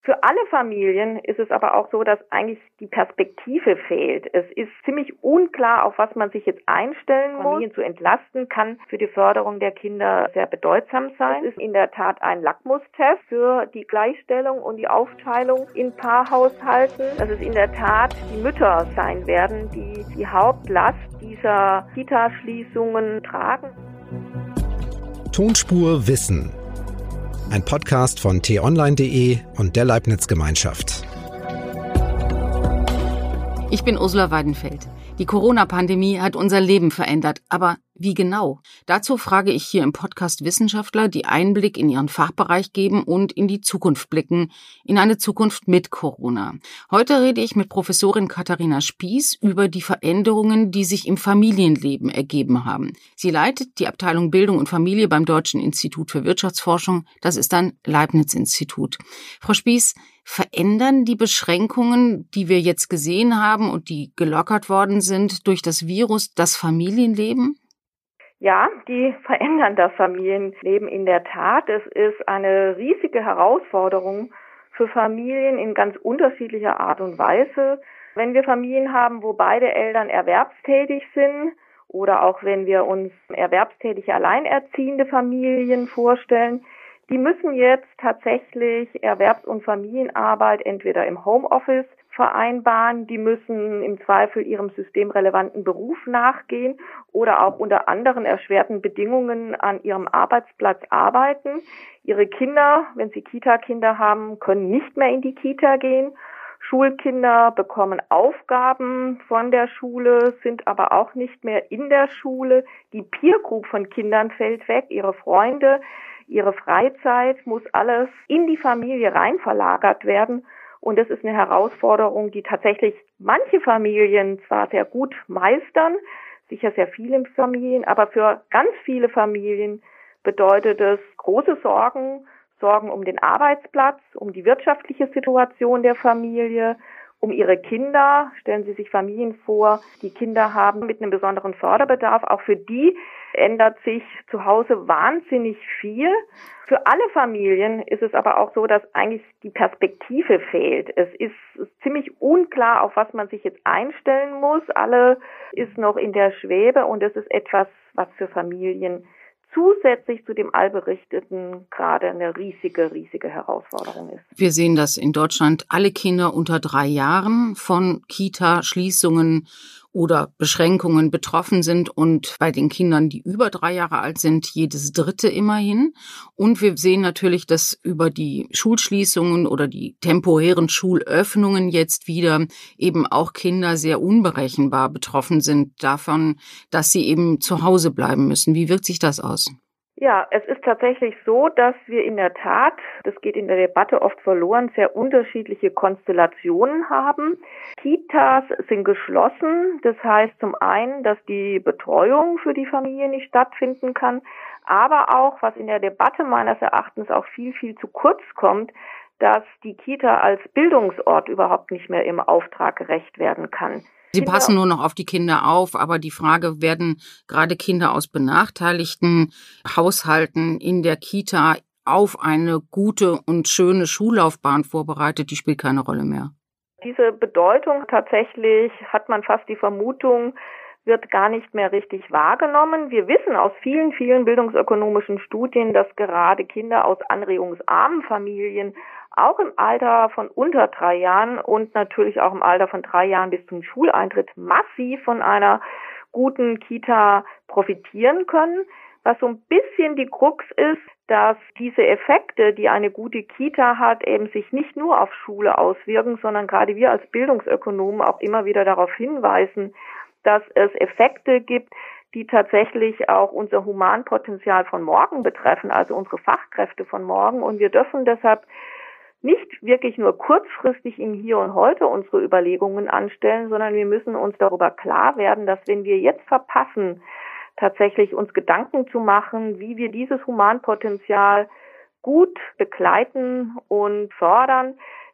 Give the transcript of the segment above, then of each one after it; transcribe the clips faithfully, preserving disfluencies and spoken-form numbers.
Für alle Familien ist es aber auch so, dass eigentlich die Perspektive fehlt. Es ist ziemlich unklar, auf was man sich jetzt einstellen muss. Familien zu entlasten kann für die Förderung der Kinder sehr bedeutsam sein. Es ist in der Tat ein Lackmustest für die Gleichstellung und die Aufteilung in Paarhaushalten. Dass es in der Tat die Mütter sein werden, die die Hauptlast dieser Kita-Schließungen tragen. Tonspur Wissen. Ein Podcast von t online punkt de und der Leibniz Gemeinschaft. Ich bin Ursula Weidenfeld. Die Corona-Pandemie hat unser Leben verändert. Aber wie genau? Dazu frage ich hier im Podcast Wissenschaftler, die Einblick in ihren Fachbereich geben und in die Zukunft blicken, in eine Zukunft mit Corona. Heute rede ich mit Professorin Katharina Spieß über die Veränderungen, die sich im Familienleben ergeben haben. Sie leitet die Abteilung Bildung und Familie beim Deutschen Institut für Wirtschaftsforschung. Das ist ein Leibniz-Institut. Frau Spieß, verändern die Beschränkungen, die wir jetzt gesehen haben und die gelockert worden sind durch das Virus, das Familienleben? Ja, die verändern das Familienleben in der Tat. Es ist eine riesige Herausforderung für Familien in ganz unterschiedlicher Art und Weise. Wenn wir Familien haben, wo beide Eltern erwerbstätig sind oder auch wenn wir uns erwerbstätige alleinerziehende Familien vorstellen, die müssen jetzt tatsächlich Erwerbs- und Familienarbeit entweder im Homeoffice vereinbaren, die müssen im Zweifel ihrem systemrelevanten Beruf nachgehen oder auch unter anderen erschwerten Bedingungen an ihrem Arbeitsplatz arbeiten. Ihre Kinder, wenn sie Kita-Kinder haben, können nicht mehr in die Kita gehen. Schulkinder bekommen Aufgaben von der Schule, sind aber auch nicht mehr in der Schule. Die Peer Group von Kindern fällt weg, ihre Freunde, ihre Freizeit muss alles in die Familie rein verlagert werden. Und das ist eine Herausforderung, die tatsächlich manche Familien zwar sehr gut meistern, sicher sehr viele Familien, aber für ganz viele Familien bedeutet es große Sorgen, Sorgen um den Arbeitsplatz, um die wirtschaftliche Situation der Familie, um ihre Kinder. Stellen Sie sich Familien vor, die Kinder haben mit einem besonderen Förderbedarf. Auch für die ändert sich zu Hause wahnsinnig viel. Für alle Familien ist es aber auch so, dass eigentlich die Perspektive fehlt. Es ist ziemlich unklar, auf was man sich jetzt einstellen muss. Alle ist noch in der Schwebe und es ist etwas, was für Familien zusätzlich zu dem Allberichteten gerade eine riesige, riesige Herausforderung ist. Wir sehen, dass in Deutschland alle Kinder unter drei Jahren von Kita-Schließungen oder Beschränkungen betroffen sind und bei den Kindern, die über drei Jahre alt sind, jedes dritte immerhin. Und wir sehen natürlich, dass über die Schulschließungen oder die temporären Schulöffnungen jetzt wieder eben auch Kinder sehr unberechenbar betroffen sind davon, dass sie eben zu Hause bleiben müssen. Wie wirkt sich das aus? Ja, es ist tatsächlich so, dass wir in der Tat, das geht in der Debatte oft verloren, sehr unterschiedliche Konstellationen haben. Kitas sind geschlossen. Das heißt zum einen, dass die Betreuung für die Familie nicht stattfinden kann, aber auch, was in der Debatte meines Erachtens auch viel, viel zu kurz kommt, dass die Kita als Bildungsort überhaupt nicht mehr im Auftrag gerecht werden kann. Sie passen nur noch auf die Kinder auf, aber die Frage, werden gerade Kinder aus benachteiligten Haushalten in der Kita auf eine gute und schöne Schullaufbahn vorbereitet, die spielt keine Rolle mehr. Diese Bedeutung tatsächlich, hat man fast die Vermutung, wird gar nicht mehr richtig wahrgenommen. Wir wissen aus vielen, vielen bildungsökonomischen Studien, dass gerade Kinder aus anregungsarmen Familien auch im Alter von unter drei Jahren und natürlich auch im Alter von drei Jahren bis zum Schuleintritt massiv von einer guten Kita profitieren können. Was so ein bisschen die Krux ist, dass diese Effekte, die eine gute Kita hat, eben sich nicht nur auf Schule auswirken, sondern gerade wir als Bildungsökonomen auch immer wieder darauf hinweisen, dass es Effekte gibt, die tatsächlich auch unser Humanpotenzial von morgen betreffen, also unsere Fachkräfte von morgen. Und wir dürfen deshalb nicht wirklich nur kurzfristig im Hier und Heute unsere Überlegungen anstellen, sondern wir müssen uns darüber klar werden, dass wenn wir jetzt verpassen, tatsächlich uns Gedanken zu machen, wie wir dieses Humanpotenzial gut begleiten und fördern,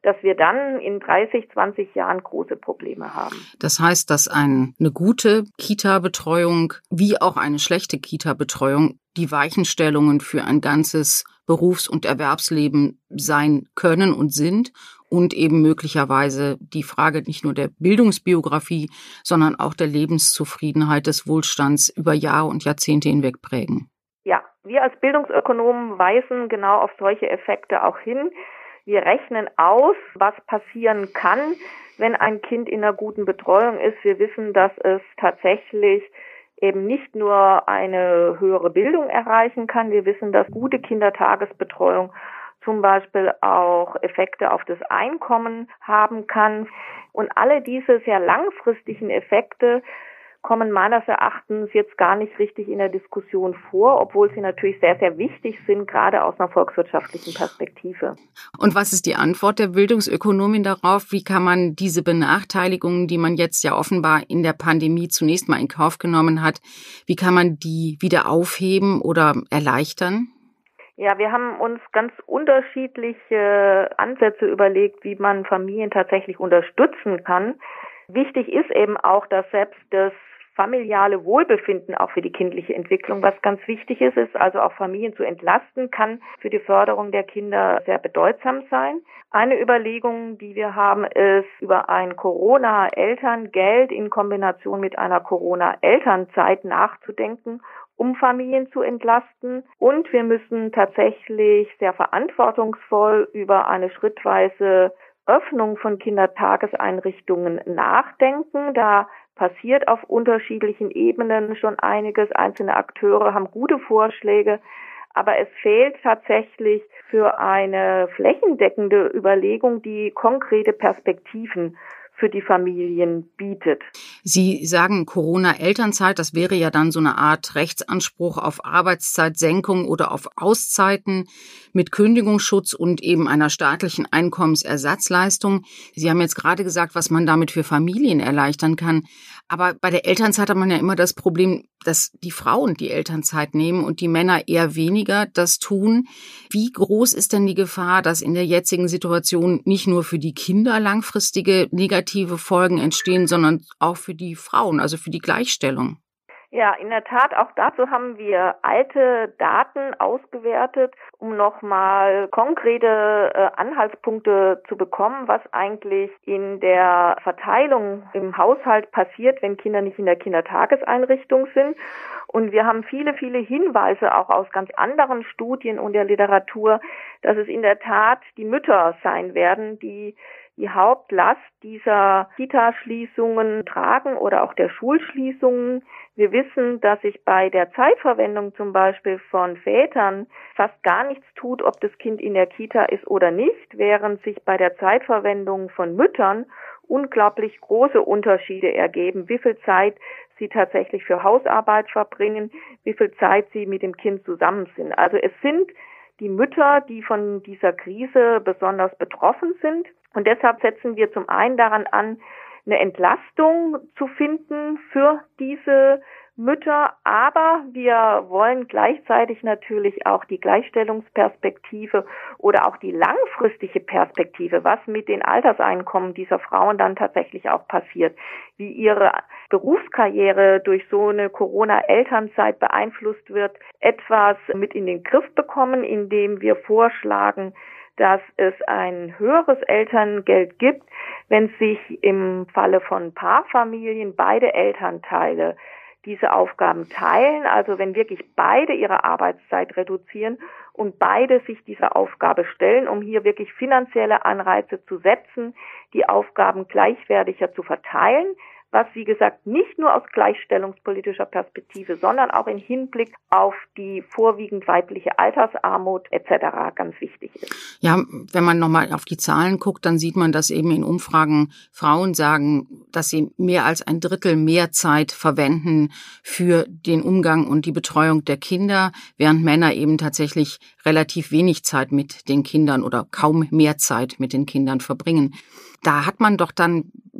dass wir dann in dreißig, zwanzig Jahren große Probleme haben. Das heißt, dass ein, eine gute Kita-Betreuung wie auch eine schlechte Kita-Betreuung die Weichenstellungen für ein ganzes Berufs- und Erwerbsleben sein können und sind und eben möglicherweise die Frage nicht nur der Bildungsbiografie, sondern auch der Lebenszufriedenheit, des Wohlstands über Jahre und Jahrzehnte hinweg prägen. Ja, wir als Bildungsökonomen weisen genau auf solche Effekte auch hin. Wir rechnen aus, was passieren kann, wenn ein Kind in einer guten Betreuung ist. Wir wissen, dass es tatsächlich eben nicht nur eine höhere Bildung erreichen kann. Wir wissen, dass gute Kindertagesbetreuung zum Beispiel auch Effekte auf das Einkommen haben kann. Und alle diese sehr langfristigen Effekte kommen meines Erachtens jetzt gar nicht richtig in der Diskussion vor, obwohl sie natürlich sehr, sehr wichtig sind, gerade aus einer volkswirtschaftlichen Perspektive. Und was ist die Antwort der Bildungsökonomin darauf? Wie kann man diese Benachteiligungen, die man jetzt ja offenbar in der Pandemie zunächst mal in Kauf genommen hat, wie kann man die wieder aufheben oder erleichtern? Ja, wir haben uns ganz unterschiedliche Ansätze überlegt, wie man Familien tatsächlich unterstützen kann. Wichtig ist eben auch, dass selbst das familiale Wohlbefinden auch für die kindliche Entwicklung, was ganz wichtig ist, ist also auch Familien zu entlasten, kann für die Förderung der Kinder sehr bedeutsam sein. Eine Überlegung, die wir haben, ist über ein Corona-Elterngeld in Kombination mit einer Corona-Elternzeit nachzudenken, um Familien zu entlasten. Und wir müssen tatsächlich sehr verantwortungsvoll über eine schrittweise Öffnung von Kindertageseinrichtungen nachdenken. Da passiert auf unterschiedlichen Ebenen schon einiges. Einzelne Akteure haben gute Vorschläge, aber es fehlt tatsächlich für eine flächendeckende Überlegung, die konkrete Perspektiven für die Familien bietet. Sie sagen Corona-Elternzeit, das wäre ja dann so eine Art Rechtsanspruch auf Arbeitszeitsenkung oder auf Auszeiten mit Kündigungsschutz und eben einer staatlichen Einkommensersatzleistung. Sie haben jetzt gerade gesagt, was man damit für Familien erleichtern kann. Aber bei der Elternzeit hat man ja immer das Problem, dass die Frauen die Elternzeit nehmen und die Männer eher weniger das tun. Wie groß ist denn die Gefahr, dass in der jetzigen Situation nicht nur für die Kinder langfristige negative Folgen entstehen, sondern auch für die Frauen, also für die Gleichstellung? Ja, in der Tat, auch dazu haben wir alte Daten ausgewertet, um nochmal konkrete äh, Anhaltspunkte zu bekommen, was eigentlich in der Verteilung im Haushalt passiert, wenn Kinder nicht in der Kindertageseinrichtung sind. Und wir haben viele, viele Hinweise auch aus ganz anderen Studien und der Literatur, dass es in der Tat die Mütter sein werden, die die Hauptlast dieser Kita-Schließungen tragen oder auch der Schulschließungen. Wir wissen, dass sich bei der Zeitverwendung zum Beispiel von Vätern fast gar nichts tut, ob das Kind in der Kita ist oder nicht, während sich bei der Zeitverwendung von Müttern unglaublich große Unterschiede ergeben, wie viel Zeit sie tatsächlich für Hausarbeit verbringen, wie viel Zeit sie mit dem Kind zusammen sind. Also es sind die Mütter, die von dieser Krise besonders betroffen sind. Und deshalb setzen wir zum einen daran an, eine Entlastung zu finden für diese Mütter, aber wir wollen gleichzeitig natürlich auch die Gleichstellungsperspektive oder auch die langfristige Perspektive, was mit den Alterseinkommen dieser Frauen dann tatsächlich auch passiert, wie ihre Berufskarriere durch so eine Corona-Elternzeit beeinflusst wird, etwas mit in den Griff bekommen, indem wir vorschlagen, dass es ein höheres Elterngeld gibt, wenn sich im Falle von Paarfamilien beide Elternteile diese Aufgaben teilen, also wenn wirklich beide ihre Arbeitszeit reduzieren und beide sich dieser Aufgabe stellen, um hier wirklich finanzielle Anreize zu setzen, die Aufgaben gleichwertiger zu verteilen, was, wie gesagt, nicht nur aus gleichstellungspolitischer Perspektive, sondern auch im Hinblick auf die vorwiegend weibliche Altersarmut et cetera ganz wichtig ist. Ja, wenn man nochmal auf die Zahlen guckt, dann sieht man, dass eben in Umfragen Frauen sagen, dass sie mehr als ein Drittel mehr Zeit verwenden für den Umgang und die Betreuung der Kinder, während Männer eben tatsächlich relativ wenig Zeit mit den Kindern oder kaum mehr Zeit mit den Kindern verbringen. Da hat man doch dann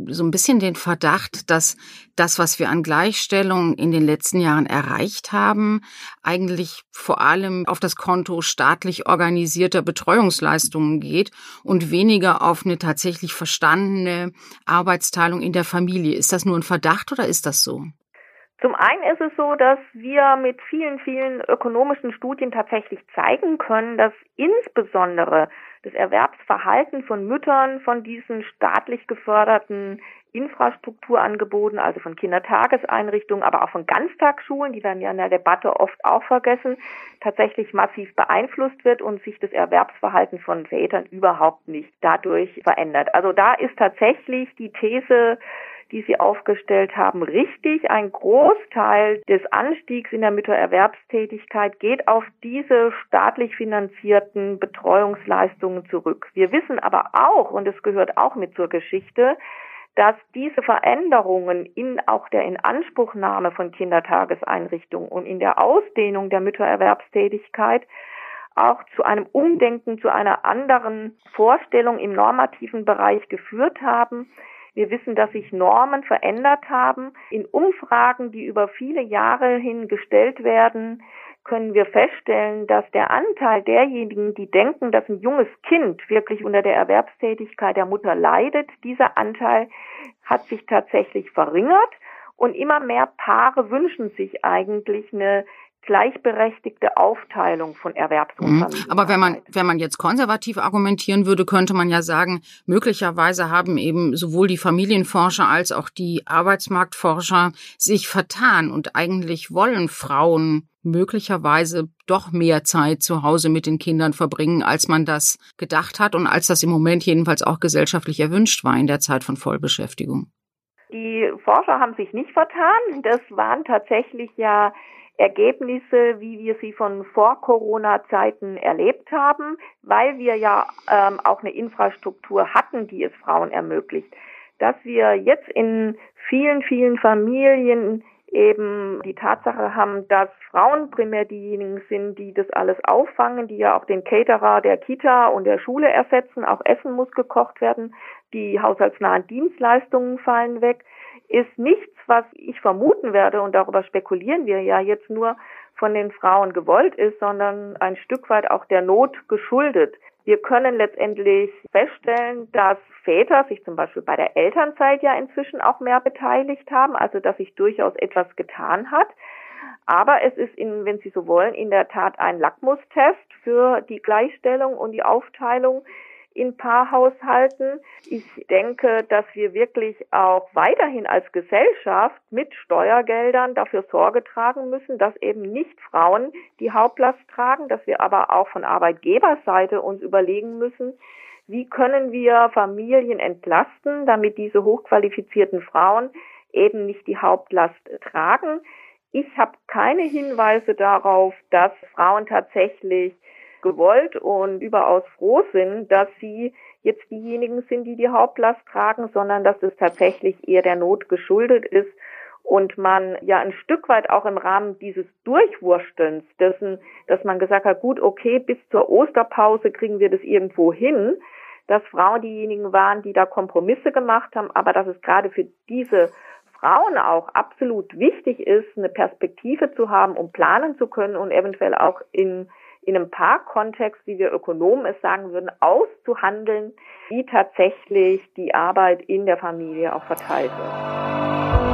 so ein bisschen den Verdacht, dass das, was wir an Gleichstellung in den letzten Jahren erreicht haben, eigentlich vor allem auf das Konto staatlich organisierter Betreuungsleistungen geht und weniger auf eine tatsächlich verstandene Arbeitsteilung in der Familie. Ist das nur ein Verdacht oder ist das so? Zum einen ist es so, dass wir mit vielen, vielen ökonomischen Studien tatsächlich zeigen können, dass insbesondere das Erwerbsverhalten von Müttern von diesen staatlich geförderten Infrastrukturangeboten, also von Kindertageseinrichtungen, aber auch von Ganztagsschulen, die werden ja in der Debatte oft auch vergessen, tatsächlich massiv beeinflusst wird und sich das Erwerbsverhalten von Vätern überhaupt nicht dadurch verändert. Also da ist tatsächlich die These, die Sie aufgestellt haben, richtig. Ein Großteil des Anstiegs in der Müttererwerbstätigkeit geht auf diese staatlich finanzierten Betreuungsleistungen zurück. Wir wissen aber auch, und es gehört auch mit zur Geschichte, dass diese Veränderungen in auch der Inanspruchnahme von Kindertageseinrichtungen und in der Ausdehnung der Müttererwerbstätigkeit auch zu einem Umdenken, zu einer anderen Vorstellung im normativen Bereich geführt haben. Wir wissen, dass sich Normen verändert haben. In Umfragen, die über viele Jahre hin gestellt werden, können wir feststellen, dass der Anteil derjenigen, die denken, dass ein junges Kind wirklich unter der Erwerbstätigkeit der Mutter leidet, dieser Anteil hat sich tatsächlich verringert und immer mehr Paare wünschen sich eigentlich eine gleichberechtigte Aufteilung von Erwerbs- und Familienarbeit. Aber wenn man, wenn man jetzt konservativ argumentieren würde, könnte man ja sagen, möglicherweise haben eben sowohl die Familienforscher als auch die Arbeitsmarktforscher sich vertan und eigentlich wollen Frauen möglicherweise doch mehr Zeit zu Hause mit den Kindern verbringen, als man das gedacht hat und als das im Moment jedenfalls auch gesellschaftlich erwünscht war in der Zeit von Vollbeschäftigung. Die Forscher haben sich nicht vertan. Das waren tatsächlich ja Ergebnisse, wie wir sie von Vor-Corona-Zeiten erlebt haben, weil wir ja ähm, auch eine Infrastruktur hatten, die es Frauen ermöglicht. Dass wir jetzt in vielen, vielen Familien eben die Tatsache haben, dass Frauen primär diejenigen sind, die das alles auffangen, die ja auch den Caterer der Kita und der Schule ersetzen, auch Essen muss gekocht werden, die haushaltsnahen Dienstleistungen fallen weg, ist nichts, was ich vermuten werde, und darüber spekulieren wir ja jetzt nur, von den Frauen gewollt ist, sondern ein Stück weit auch der Not geschuldet. Wir können letztendlich feststellen, dass Väter sich zum Beispiel bei der Elternzeit ja inzwischen auch mehr beteiligt haben, also dass sich durchaus etwas getan hat. Aber es ist, in, wenn Sie so wollen, in der Tat ein Lackmustest für die Gleichstellung und die Aufteilung in Paarhaushalten. Ich denke, dass wir wirklich auch weiterhin als Gesellschaft mit Steuergeldern dafür Sorge tragen müssen, dass eben nicht Frauen die Hauptlast tragen, dass wir aber auch von Arbeitgeberseite uns überlegen müssen, wie können wir Familien entlasten, damit diese hochqualifizierten Frauen eben nicht die Hauptlast tragen. Ich habe keine Hinweise darauf, dass Frauen tatsächlich gewollt und überaus froh sind, dass sie jetzt diejenigen sind, die die Hauptlast tragen, sondern dass es tatsächlich eher der Not geschuldet ist und man ja ein Stück weit auch im Rahmen dieses Durchwurstelns dessen, dass man gesagt hat, gut, okay, bis zur Osterpause kriegen wir das irgendwo hin, dass Frauen diejenigen waren, die da Kompromisse gemacht haben, aber dass es gerade für diese Frauen auch absolut wichtig ist, eine Perspektive zu haben, um planen zu können und eventuell auch in in einem Paarkontext, wie wir Ökonomen es sagen würden, auszuhandeln, wie tatsächlich die Arbeit in der Familie auch verteilt wird.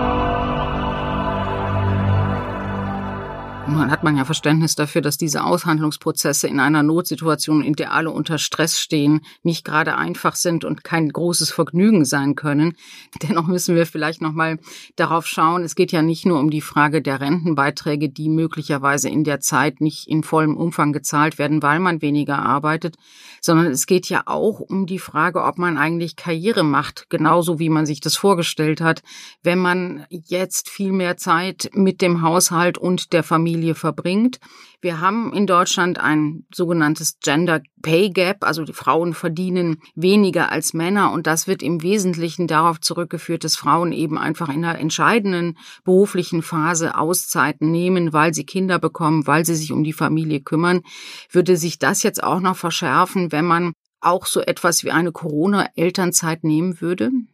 Nun hat man ja Verständnis dafür, dass diese Aushandlungsprozesse in einer Notsituation, in der alle unter Stress stehen, nicht gerade einfach sind und kein großes Vergnügen sein können. Dennoch müssen wir vielleicht noch mal darauf schauen, es geht ja nicht nur um die Frage der Rentenbeiträge, die möglicherweise in der Zeit nicht in vollem Umfang gezahlt werden, weil man weniger arbeitet, sondern es geht ja auch um die Frage, ob man eigentlich Karriere macht, genauso wie man sich das vorgestellt hat, wenn man jetzt viel mehr Zeit mit dem Haushalt und der Familie verbringt. Wir haben in Deutschland ein sogenanntes Gender Pay Gap, also die Frauen verdienen weniger als Männer und das wird im Wesentlichen darauf zurückgeführt, dass Frauen eben einfach in einer entscheidenden beruflichen Phase Auszeiten nehmen, weil sie Kinder bekommen, weil sie sich um die Familie kümmern. Würde sich das jetzt auch noch verschärfen, wenn man auch so etwas wie eine Corona-Elternzeit nehmen würde?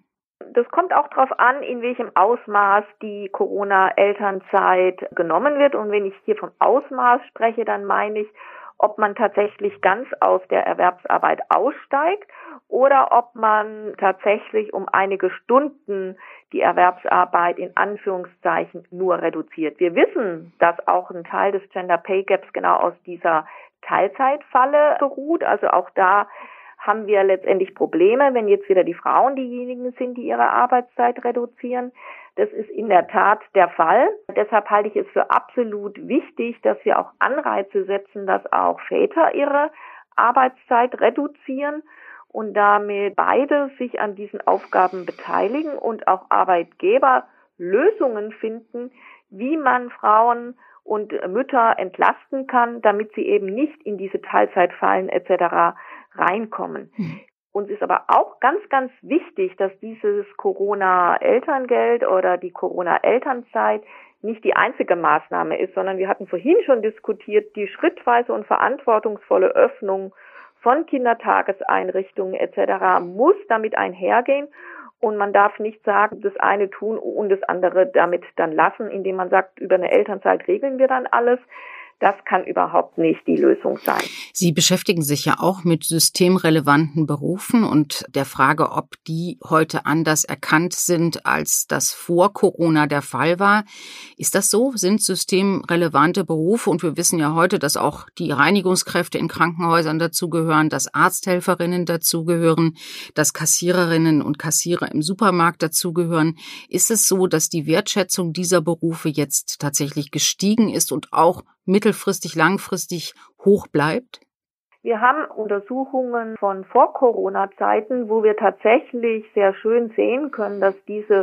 Das kommt auch darauf an, in welchem Ausmaß die Corona-Elternzeit genommen wird. Und wenn ich hier vom Ausmaß spreche, dann meine ich, ob man tatsächlich ganz aus der Erwerbsarbeit aussteigt oder ob man tatsächlich um einige Stunden die Erwerbsarbeit in Anführungszeichen nur reduziert. Wir wissen, dass auch ein Teil des Gender Pay Gaps genau aus dieser Teilzeitfalle beruht. Also auch da haben wir letztendlich Probleme, wenn jetzt wieder die Frauen diejenigen sind, die ihre Arbeitszeit reduzieren. Das ist in der Tat der Fall. Deshalb halte ich es für absolut wichtig, dass wir auch Anreize setzen, dass auch Väter ihre Arbeitszeit reduzieren und damit beide sich an diesen Aufgaben beteiligen und auch Arbeitgeber Lösungen finden, wie man Frauen und Mütter entlasten kann, damit sie eben nicht in diese Teilzeitfallen et cetera reinkommen. Mhm. Uns ist aber auch ganz, ganz wichtig, dass dieses Corona-Elterngeld oder die Corona-Elternzeit nicht die einzige Maßnahme ist, sondern wir hatten vorhin schon diskutiert, die schrittweise und verantwortungsvolle Öffnung von Kindertageseinrichtungen et cetera muss damit einhergehen. Und man darf nicht sagen, das eine tun und das andere damit dann lassen, indem man sagt, über eine Elternzeit regeln wir dann alles. Das kann überhaupt nicht die Lösung sein. Sie beschäftigen sich ja auch mit systemrelevanten Berufen und der Frage, ob die heute anders erkannt sind, als das vor Corona der Fall war. Ist das so? Sind systemrelevante Berufe, und wir wissen ja heute, dass auch die Reinigungskräfte in Krankenhäusern dazugehören, dass Arzthelferinnen dazugehören, dass Kassiererinnen und Kassierer im Supermarkt dazugehören. Ist es so, dass die Wertschätzung dieser Berufe jetzt tatsächlich gestiegen ist und auch mittelfristig, langfristig hoch bleibt? Wir haben Untersuchungen von Vor-Corona-Zeiten, wo wir tatsächlich sehr schön sehen können, dass diese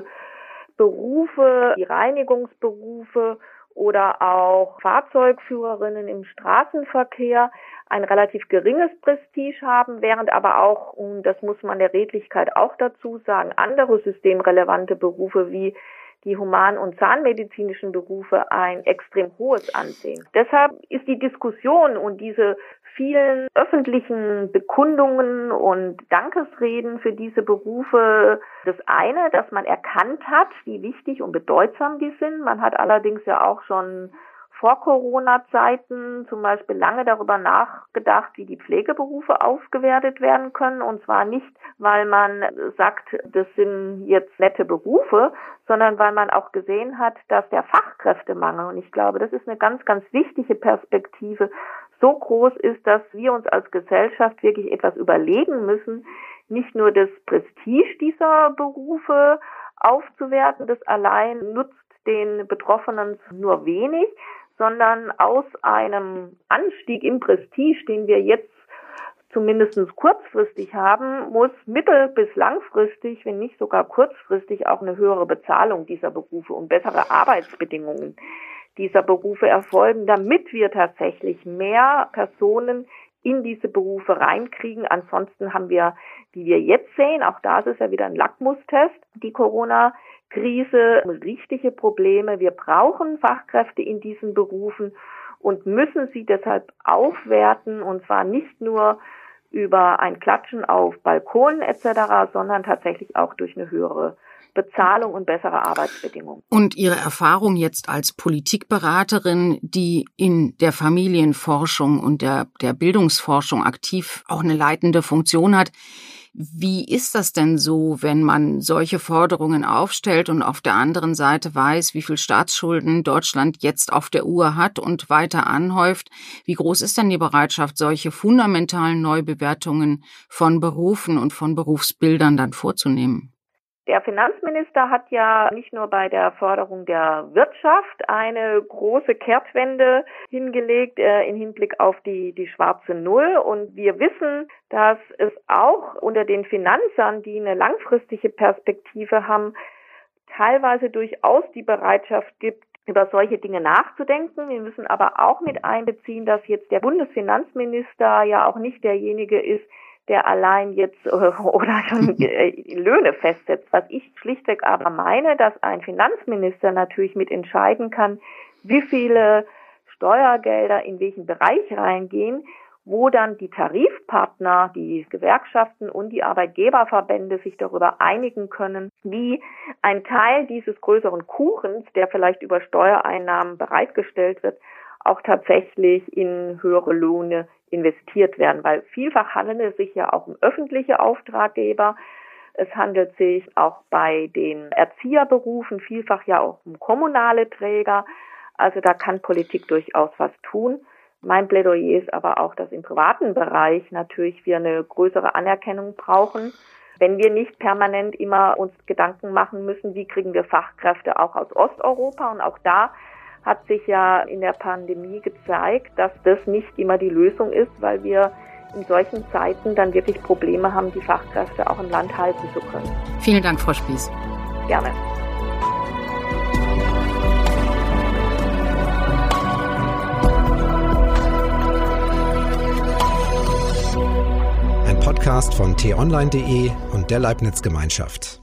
Berufe, die Reinigungsberufe oder auch Fahrzeugführerinnen im Straßenverkehr ein relativ geringes Prestige haben, während aber auch, und das muss man der Redlichkeit auch dazu sagen, andere systemrelevante Berufe wie die human- und zahnmedizinischen Berufe ein extrem hohes Ansehen. Deshalb ist die Diskussion und diese vielen öffentlichen Bekundungen und Dankesreden für diese Berufe das eine, dass man erkannt hat, wie wichtig und bedeutsam die sind. Man hat allerdings ja auch schon vor Corona-Zeiten zum Beispiel lange darüber nachgedacht, wie die Pflegeberufe aufgewertet werden können. Und zwar nicht, weil man sagt, das sind jetzt nette Berufe, sondern weil man auch gesehen hat, dass der Fachkräftemangel, und ich glaube, das ist eine ganz, ganz wichtige Perspektive, so groß ist, dass wir uns als Gesellschaft wirklich etwas überlegen müssen, nicht nur das Prestige dieser Berufe aufzuwerten, das allein nutzt den Betroffenen nur wenig, sondern aus einem Anstieg im Prestige, den wir jetzt zumindest kurzfristig haben, muss mittel- bis langfristig, wenn nicht sogar kurzfristig, auch eine höhere Bezahlung dieser Berufe und bessere Arbeitsbedingungen dieser Berufe erfolgen, damit wir tatsächlich mehr Personen in diese Berufe reinkriegen. Ansonsten haben wir, wie wir jetzt sehen, auch da ist es ja wieder ein Lackmustest, die Corona-Krise, richtige Probleme. Wir brauchen Fachkräfte in diesen Berufen und müssen sie deshalb aufwerten, und zwar nicht nur über ein Klatschen auf Balkonen et cetera, sondern tatsächlich auch durch eine höhere Bezahlung und bessere Arbeitsbedingungen. Und Ihre Erfahrung jetzt als Politikberaterin, die in der Familienforschung und der, der Bildungsforschung aktiv auch eine leitende Funktion hat, wie ist das denn so, wenn man solche Forderungen aufstellt und auf der anderen Seite weiß, wie viel Staatsschulden Deutschland jetzt auf der Uhr hat und weiter anhäuft? Wie groß ist denn die Bereitschaft, solche fundamentalen Neubewertungen von Berufen und von Berufsbildern dann vorzunehmen? Der Finanzminister hat ja nicht nur bei der Förderung der Wirtschaft eine große Kehrtwende hingelegt äh, im Hinblick auf die, die schwarze Null. Und wir wissen, dass es auch unter den Finanzern, die eine langfristige Perspektive haben, teilweise durchaus die Bereitschaft gibt, über solche Dinge nachzudenken. Wir müssen aber auch mit einbeziehen, dass jetzt der Bundesfinanzminister ja auch nicht derjenige ist, der allein jetzt oder schon Löhne festsetzt. Was ich schlichtweg aber meine, dass ein Finanzminister natürlich mitentscheiden kann, wie viele Steuergelder in welchen Bereich reingehen wo dann die Tarifpartner, die Gewerkschaften und die Arbeitgeberverbände sich darüber einigen können, wie ein Teil dieses größeren Kuchens, der vielleicht über Steuereinnahmen bereitgestellt wird, auch tatsächlich in höhere Löhne investiert werden. Weil vielfach handelt es sich ja auch um öffentliche Auftraggeber. Es handelt sich auch bei den Erzieherberufen vielfach ja auch um kommunale Träger. Also da kann Politik durchaus was tun. Mein Plädoyer ist aber auch, dass im privaten Bereich natürlich wir eine größere Anerkennung brauchen. Wenn wir nicht permanent immer uns Gedanken machen müssen, wie kriegen wir Fachkräfte auch aus Osteuropa. Und auch da hat sich ja in der Pandemie gezeigt, dass das nicht immer die Lösung ist, weil wir in solchen Zeiten dann wirklich Probleme haben, die Fachkräfte auch im Land halten zu können. Vielen Dank, Frau Spieß. Gerne. Podcast von t online punkt de und der Leibniz Gemeinschaft.